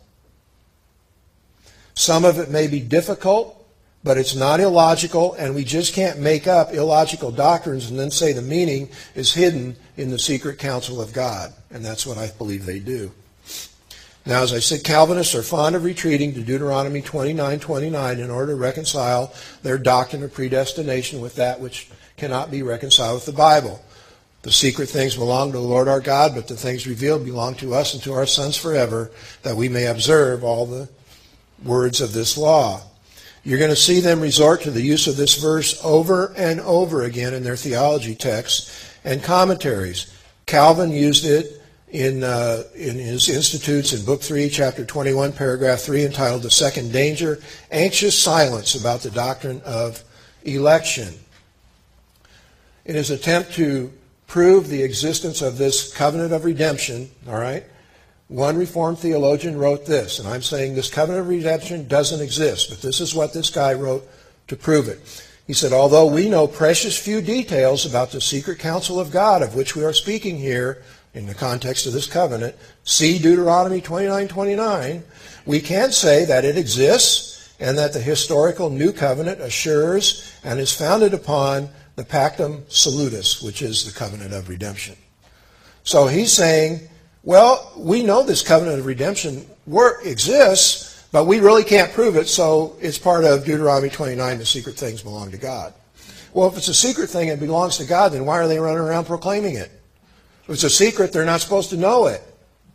Some of it may be difficult, but it's not illogical, and we just can't make up illogical doctrines and then say the meaning is hidden in the secret counsel of God. And that's what I believe they do. Now, as I said, Calvinists are fond of retreating to Deuteronomy twenty-nine twenty-nine in order to reconcile their doctrine of predestination with that which cannot be reconciled with the Bible. The secret things belong to the Lord our God, but the things revealed belong to us and to our sons forever, that we may observe all the words of this law. You're going to see them resort to the use of this verse over and over again in their theology texts and commentaries. Calvin used it in uh, in his Institutes in Book three, Chapter twenty-one, Paragraph three, entitled The Second Danger, Anxious Silence About the Doctrine of Election. In his attempt to prove the existence of this covenant of redemption, all right, one Reformed theologian wrote this, and I'm saying this covenant of redemption doesn't exist, but this is what this guy wrote to prove it. He said, although we know precious few details about the secret counsel of God of which we are speaking here in the context of this covenant, see Deuteronomy twenty-nine twenty-nine, we can say that it exists and that the historical new covenant assures and is founded upon the Pactum Salutis, which is the covenant of redemption. So he's saying, well, we know this covenant of redemption work exists, but we really can't prove it, so it's part of Deuteronomy twenty-nine, the secret things belong to God. Well, if it's a secret thing and belongs to God, then why are they running around proclaiming it? If it's a secret, they're not supposed to know it.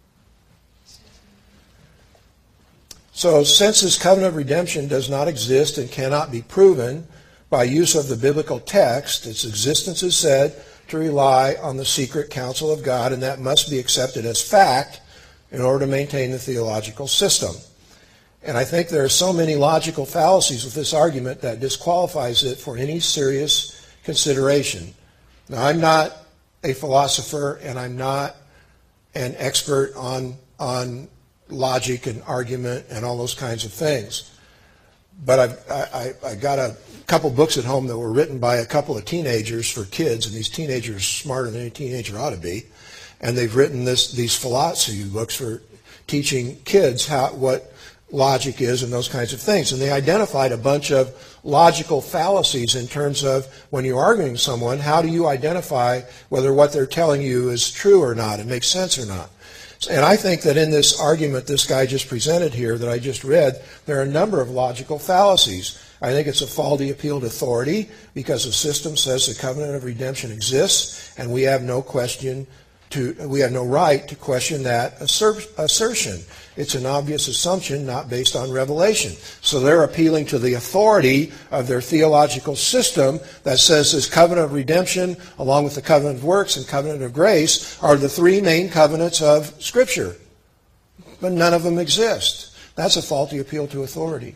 So since this covenant of redemption does not exist and cannot be proven by use of the biblical text, its existence is said to rely on the secret counsel of God, and that must be accepted as fact in order to maintain the theological system. And I think there are so many logical fallacies with this argument that disqualifies it for any serious consideration. Now, I'm not a philosopher, and I'm not an expert on, on logic and argument and all those kinds of things. But I've, I, I got a couple books at home that were written by a couple of teenagers for kids, and these teenagers are smarter than any teenager ought to be. And they've written this, these philosophy books for teaching kids how, what logic is and those kinds of things. And they identified a bunch of logical fallacies in terms of when you're arguing with someone, how do you identify whether what they're telling you is true or not, it makes sense or not. And I think that in this argument this guy just presented here that I just read, there are a number of logical fallacies. I think it's a faulty appeal to authority because the system says the covenant of redemption exists, and we have no question to, we have no right to question that assert, assertion. It's an obvious assumption not based on revelation. So they're appealing to the authority of their theological system that says this covenant of redemption, along with the covenant of works and covenant of grace, are the three main covenants of Scripture. But none of them exist. That's a faulty appeal to authority.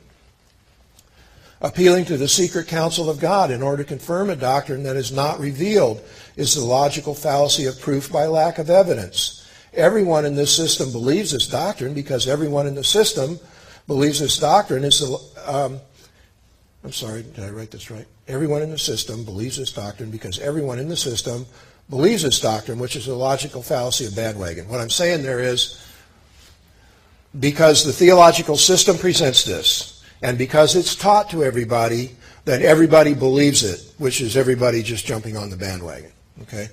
Appealing to the secret counsel of God in order to confirm a doctrine that is not revealed is the logical fallacy of proof by lack of evidence. Everyone in this system believes this doctrine because everyone in the system believes this doctrine is the... Um, I'm sorry, did I write this right? Everyone in the system believes this doctrine because everyone in the system believes this doctrine, which is a logical fallacy of bandwagon. What I'm saying there is because the theological system presents this, and because it's taught to everybody, that everybody believes it, which is everybody just jumping on the bandwagon. Okay?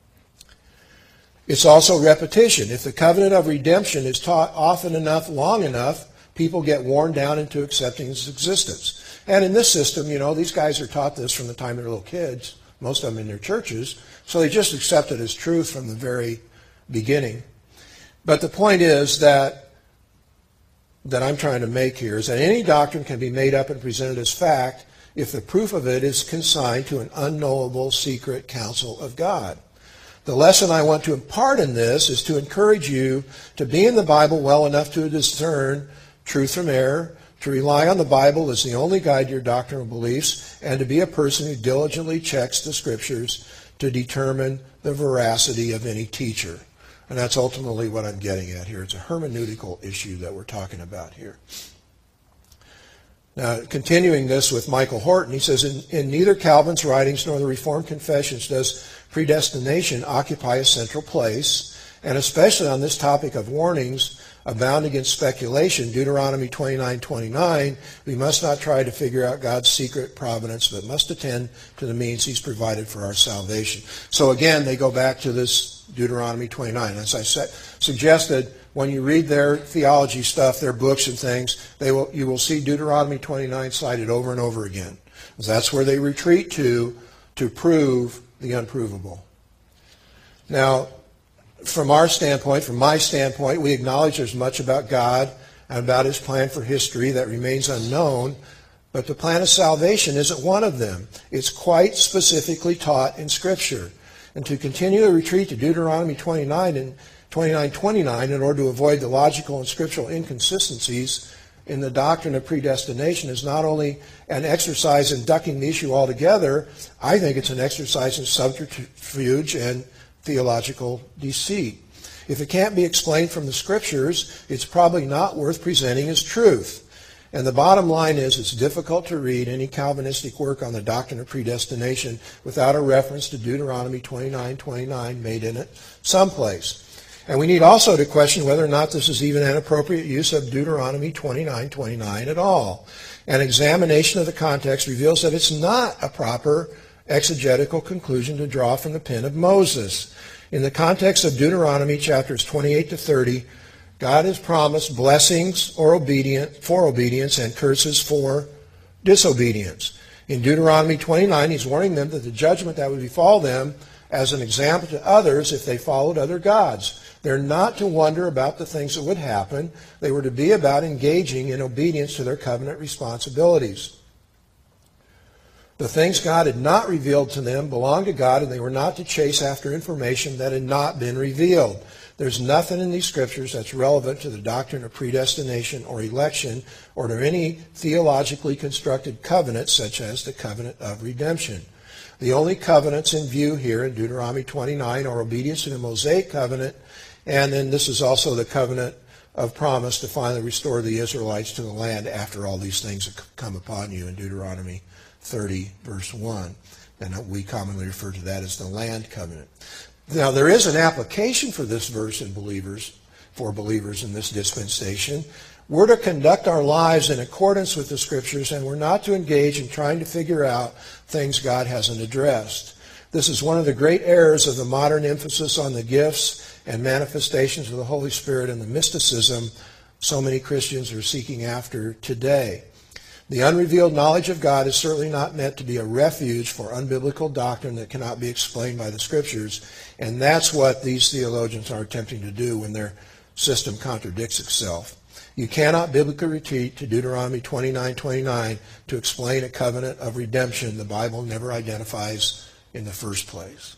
It's also repetition. If the covenant of redemption is taught often enough, long enough, people get worn down into accepting its existence. And in this system, you know, these guys are taught this from the time they're little kids, most of them in their churches, so they just accept it as truth from the very beginning. But the point is that that I'm trying to make here is that any doctrine can be made up and presented as fact if the proof of it is consigned to an unknowable secret counsel of God. The lesson I want to impart in this is to encourage you to be in the Bible well enough to discern truth from error, to rely on the Bible as the only guide to your doctrinal beliefs, and to be a person who diligently checks the Scriptures to determine the veracity of any teacher. And that's ultimately what I'm getting at here. It's a hermeneutical issue that we're talking about here. Now, continuing this with Michael Horton, he says, in, in neither Calvin's writings nor the Reformed confessions does predestination occupy a central place, and especially on this topic of warnings abound against speculation, Deuteronomy twenty-nine twenty-nine, we must not try to figure out God's secret providence, but must attend to the means He's provided for our salvation. So again, they go back to this Deuteronomy twenty-nine. As I said, suggested, when you read their theology stuff, their books and things, they will, you will see Deuteronomy twenty-nine cited over and over again. That's where they retreat to to prove the unprovable. Now, from our standpoint, from my standpoint, we acknowledge there's much about God and about his plan for history that remains unknown, but the plan of salvation isn't one of them. It's quite specifically taught in Scripture. And to continue to retreat to Deuteronomy twenty-nine and twenty-nine twenty-nine in order to avoid the logical and scriptural inconsistencies in the doctrine of predestination is not only an exercise in ducking the issue altogether, I think it's an exercise in subterfuge and theological deceit. If it can't be explained from the Scriptures, it's probably not worth presenting as truth. And the bottom line is it's difficult to read any Calvinistic work on the doctrine of predestination without a reference to Deuteronomy twenty-nine twenty-nine made in it someplace. And we need also to question whether or not this is even an appropriate use of Deuteronomy twenty-nine twenty-nine at all. An examination of the context reveals that it's not a proper exegetical conclusion to draw from the pen of Moses. In the context of Deuteronomy chapters twenty-eight to thirty, God has promised blessings or obedience for obedience and curses for disobedience. In Deuteronomy twenty-nine, he's warning them that the judgment that would befall them as an example to others if they followed other gods. They're not to wonder about the things that would happen. They were to be about engaging in obedience to their covenant responsibilities. The things God had not revealed to them belonged to God, and they were not to chase after information that had not been revealed. There's nothing in these scriptures that's relevant to the doctrine of predestination or election or to any theologically constructed covenants such as the covenant of redemption. The only covenants in view here in Deuteronomy twenty-nine are obedience to the Mosaic covenant, and then this is also the covenant of promise to finally restore the Israelites to the land after all these things have come upon you in Deuteronomy thirty, verse one. And we commonly refer to that as the land covenant. Now, there is an application for this verse in believers, for believers in this dispensation. We're to conduct our lives in accordance with the Scriptures, and we're not to engage in trying to figure out things God hasn't addressed. This is one of the great errors of the modern emphasis on the gifts and manifestations of the Holy Spirit and the mysticism so many Christians are seeking after today. The unrevealed knowledge of God is certainly not meant to be a refuge for unbiblical doctrine that cannot be explained by the Scriptures, and that's what these theologians are attempting to do when their system contradicts itself. You cannot biblically retreat to Deuteronomy twenty-nine twenty-nine to explain a covenant of redemption the Bible never identifies in the first place.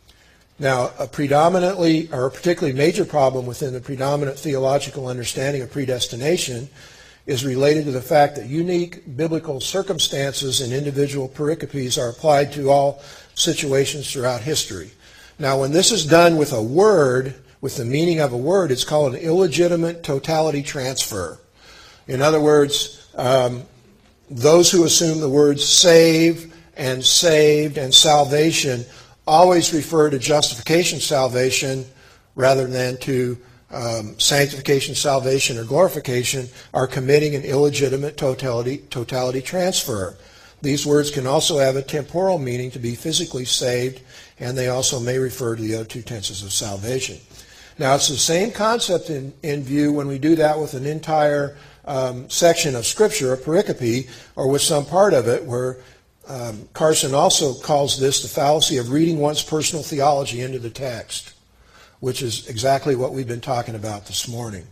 Now, a predominantly, or a particularly major problem within the predominant theological understanding of predestination is related to the fact that unique biblical circumstances and individual pericopes are applied to all situations throughout history. Now, when this is done with a word, with the meaning of a word, it's called an illegitimate totality transfer. In other words, um, those who assume the words save and saved and salvation always refer to justification, salvation, rather than to um, sanctification, salvation, or glorification, are committing an illegitimate totality, totality transfer. These words can also have a temporal meaning, to be physically saved, and they also may refer to the other two tenses of salvation. Now, it's the same concept in, in view when we do that with an entire um, section of Scripture, a pericope, or with some part of it, where um, Carson also calls this the fallacy of reading one's personal theology into the text, which is exactly what we've been talking about this morning.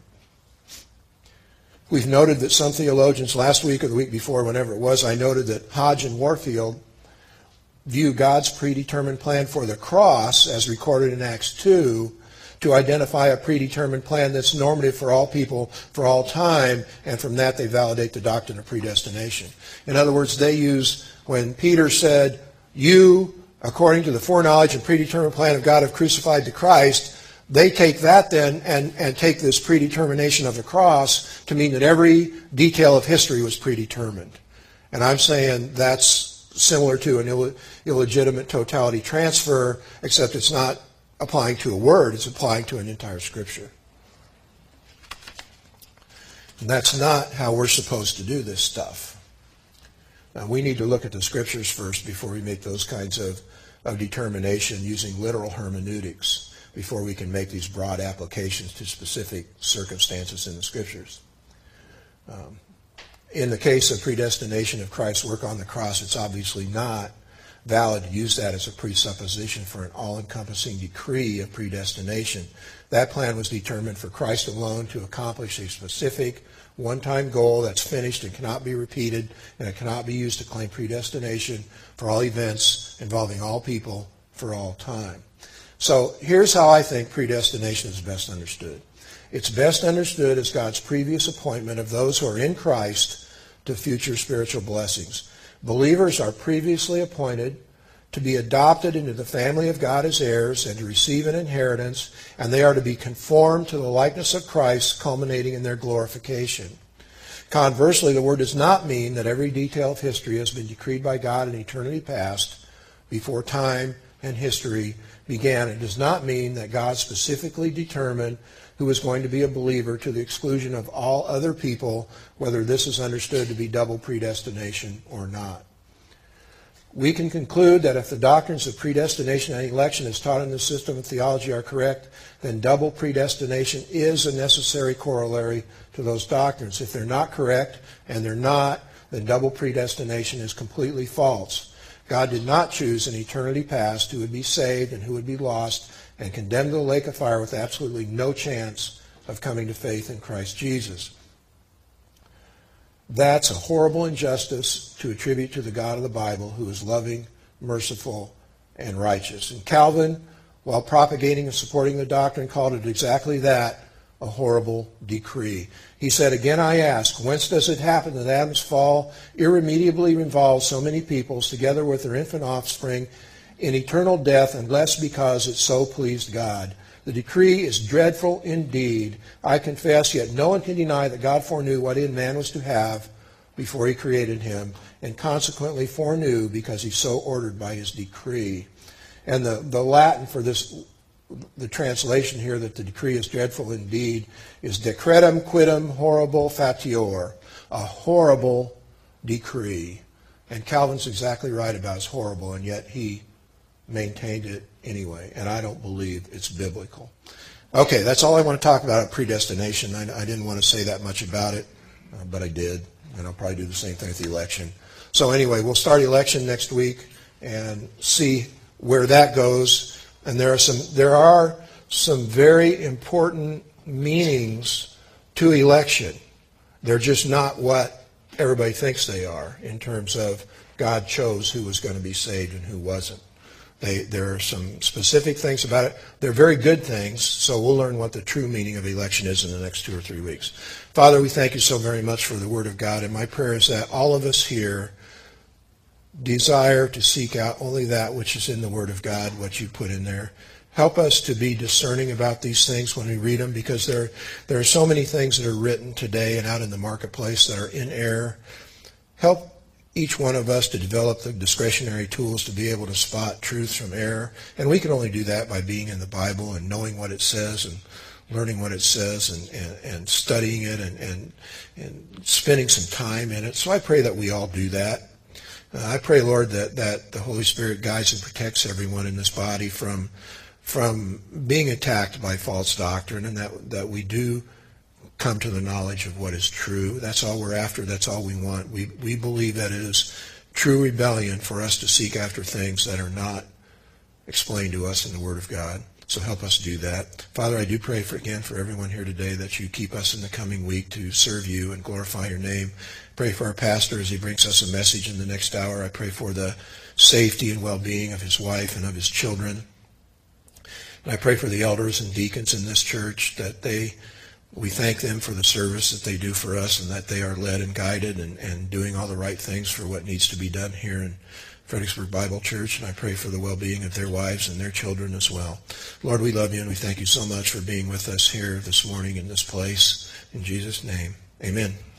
We've noted that some theologians, last week or the week before, whenever it was, I noted that Hodge and Warfield view God's predetermined plan for the cross, as recorded in Acts two, to identify a predetermined plan that's normative for all people for all time, and from that they validate the doctrine of predestination. In other words, they use, when Peter said, you, according to the foreknowledge and predetermined plan of God, have crucified the Christ, they take that then and, and take this predetermination of the cross to mean that every detail of history was predetermined. And I'm saying that's similar to an Ill- illegitimate totality transfer, except it's not applying to a word, it's applying to an entire Scripture. And that's not how we're supposed to do this stuff. Now, we need to look at the Scriptures first before we make those kinds of, of determination using literal hermeneutics. before we can make these broad applications to specific circumstances in the Scriptures. Um, in the case of predestination of Christ's work on the cross, it's obviously not valid to use that as a presupposition for an all-encompassing decree of predestination. That plan was determined for Christ alone to accomplish a specific one-time goal that's finished and cannot be repeated, and it cannot be used to claim predestination for all events involving all people for all time. So here's how I think predestination is best understood. It's best understood as God's previous appointment of those who are in Christ to future spiritual blessings. Believers are previously appointed to be adopted into the family of God as heirs and to receive an inheritance, and they are to be conformed to the likeness of Christ, culminating in their glorification. Conversely, the word does not mean that every detail of history has been decreed by God in eternity past, before time and history began. It does not mean that God specifically determined who is going to be a believer to the exclusion of all other people, whether this is understood to be double predestination or not. We can conclude that if the doctrines of predestination and election as taught in the system of theology are correct, then double predestination is a necessary corollary to those doctrines. If they're not correct, and they're not, then double predestination is completely false. God did not choose in eternity past who would be saved and who would be lost and condemned to the lake of fire with absolutely no chance of coming to faith in Christ Jesus. That's a horrible injustice to attribute to the God of the Bible, who is loving, merciful, and righteous. And Calvin, while propagating and supporting the doctrine, called it exactly that, a horrible decree. He said, "Again I ask, whence does it happen that Adam's fall irremediably involves so many peoples, together with their infant offspring, in eternal death, unless because it so pleased God? The decree is dreadful indeed, I confess, yet no one can deny that God foreknew what in man was to have before he created him, and consequently foreknew because he so ordered by his decree." And the, the Latin for this, the translation here that the decree is dreadful indeed, is decretum quidem horrible fatior, a horrible decree. And Calvin's exactly right about it's horrible, and yet he maintained it anyway, and I don't believe it's biblical. Okay, that's all I want to talk about at predestination. I, I didn't want to say that much about it, uh, but I did, and I'll probably do the same thing with the election. So anyway, we'll start election next week and see where that goes. And there are some there are some very important meanings to election. They're just not what everybody thinks they are in terms of God chose who was going to be saved and who wasn't. They, there are some specific things about it. They're very good things, so we'll learn what the true meaning of election is in the next two or three weeks. Father, we thank you so very much for the Word of God, and my prayer is that all of us here desire to seek out only that which is in the Word of God, what you put in there. Help us to be discerning about these things when we read them, because there, there are so many things that are written today and out in the marketplace that are in error. Help each one of us to develop the discretionary tools to be able to spot truth from error. And we can only do that by being in the Bible and knowing what it says and learning what it says and, and, and studying it and, and, and spending some time in it. So I pray that we all do that. Uh, I pray, Lord, that, that the Holy Spirit guides and protects everyone in this body from, from being attacked by false doctrine, and that, that we do come to the knowledge of what is true. That's all we're after. That's all we want. We we believe that it is true rebellion for us to seek after things that are not explained to us in the Word of God. So help us do that. Father, I do pray for again for everyone here today that you keep us in the coming week to serve you and glorify your name. Pray for our pastor as he brings us a message in the next hour. I pray for the safety and well-being of his wife and of his children. And I pray for the elders and deacons in this church that they We thank them for the service that they do for us, and that they are led and guided and, and doing all the right things for what needs to be done here in Fredericksburg Bible Church. And I pray for the well-being of their wives and their children as well. Lord, we love you, and we thank you so much for being with us here this morning in this place. In Jesus' name, amen.